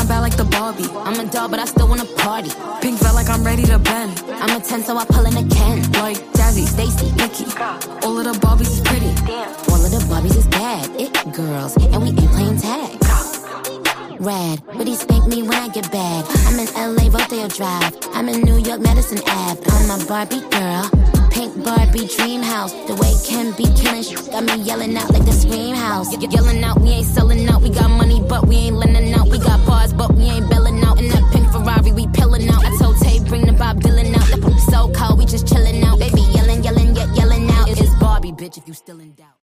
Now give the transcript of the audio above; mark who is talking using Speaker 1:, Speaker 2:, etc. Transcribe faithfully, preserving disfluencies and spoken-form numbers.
Speaker 1: bad like the Barbie.
Speaker 2: I'm a doll, but I still wanna party.
Speaker 1: Pink felt like I'm ready to bend.
Speaker 2: I'm a ten, so I pull in a Ken.
Speaker 1: Like Jazzy,
Speaker 2: Stacy,
Speaker 1: Nikki. All of the Barbies is pretty.
Speaker 2: Damn. All of the Barbies is bad. It girls, and we ain't playing tag. Rad, but he spank me when I get bad. I'm in L A, Rodeo Drive. I'm in New York, Madison Ave. I'm a Barbie girl. Pink Barbie dream house. The way Ken be killing shit got me yelling out like the Scream House. Y- yelling out, we ain't selling out. We got money, but we ain't lending out. We